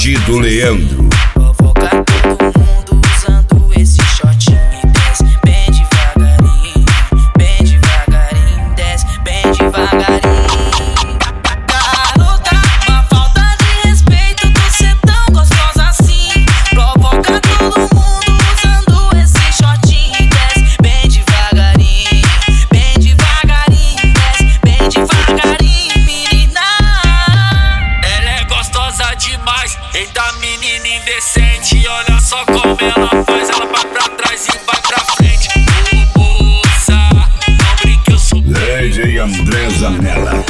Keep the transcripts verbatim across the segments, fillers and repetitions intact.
Partido Leandro. Provoca todo mundo usando esse shortinho e desce bem devagarinho, bem devagarinho, desce bem devagarinho. Garota, uma falta de respeito, tu ser tão gostosa assim. Provoca todo mundo usando esse shortinho e desce bem devagarinho, bem devagarinho, desce bem devagarinho, menina. Ela é gostosa demais, eita menina indecente. Olha só como ela faz, ela vai pra trás e vai pra frente. Moça, não brinque, eu sou D J André Zanella,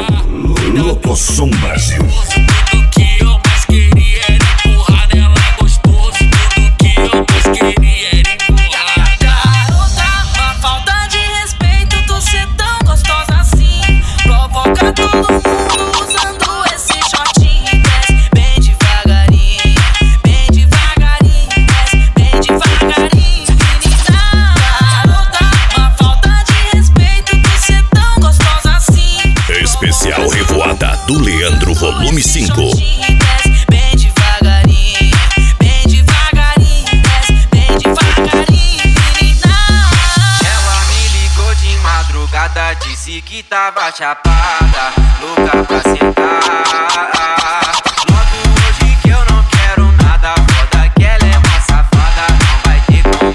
Locosom Brasil. tudo que eu mais queria era empurrar nela gostoso. Tudo que eu mais queria era empurrar. Garota, uma falta de respeito, tu ser tão gostosa assim. Provoca todo mundo usando esse shortinho e desce bem devagarinho, bem devagarinho, desce bem devagarinho, menina. Garota, uma falta de respeito, tu ser tão gostosa assim. Especial Revoada do Leandro, volume cinco. Desce bem devagarinho, bem devagarinho, desce bem devagarinho, menina. Ela me ligou de madrugada, disse que tava chapada, louca pra sentar. Logo hoje que eu não quero nada, foda que ela é uma safada, não vai ter como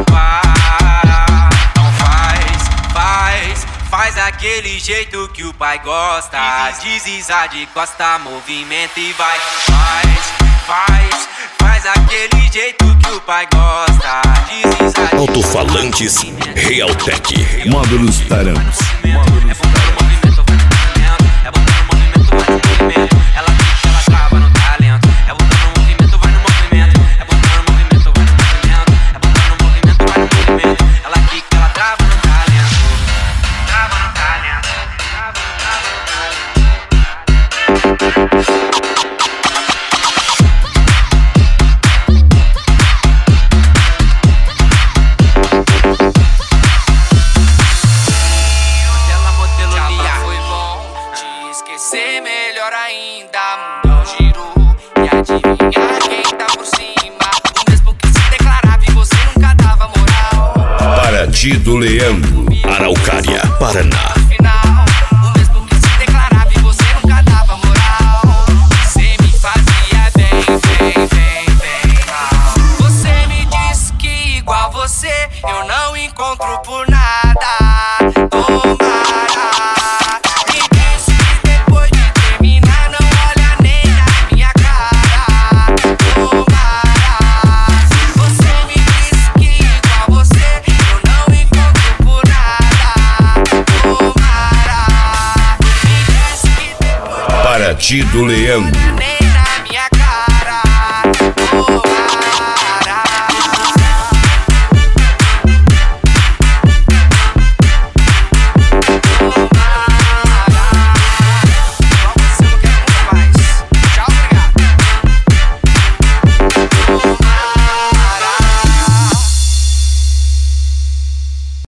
escapar. Então faz, faz, faz aquele jeito que o pai gosta. Desliza de costa, movimento e vai. Faz, faz, faz aquele jeito que o pai gosta. Desliza de Alto-falantes Realtek. Módulos Taranos. é bom no movimento, vai no movimento. É bom no movimento, vai no movimento. Ela fica, ela trava no talento. É bom no movimento, vai no movimento. É bom no movimento, vai no movimento. É bom no movimento, vai no movimento. Ela fica, ela trava no talento. Trava no talento. Trava, trava no talento. Modela, modelo, Já via. foi bom te esquecer, melhor ainda. Mundão girou e adivinhar quem tá por cima. O mesmo que se declarava e você nunca dava moral. Partido Leandro, Araucária, Paraná. Final, o mesmo que se declarava e você nunca dava moral. Você me fazia bem, bem, bem, bem mal. Você me disse que igual você eu não encontro por nada. Tomara. Me disse que depois de terminar não olha nem na minha cara. Tomara. Você me disse que igual você eu não encontro por nada. Tomara. Me disse que depois Partido Leandro, nem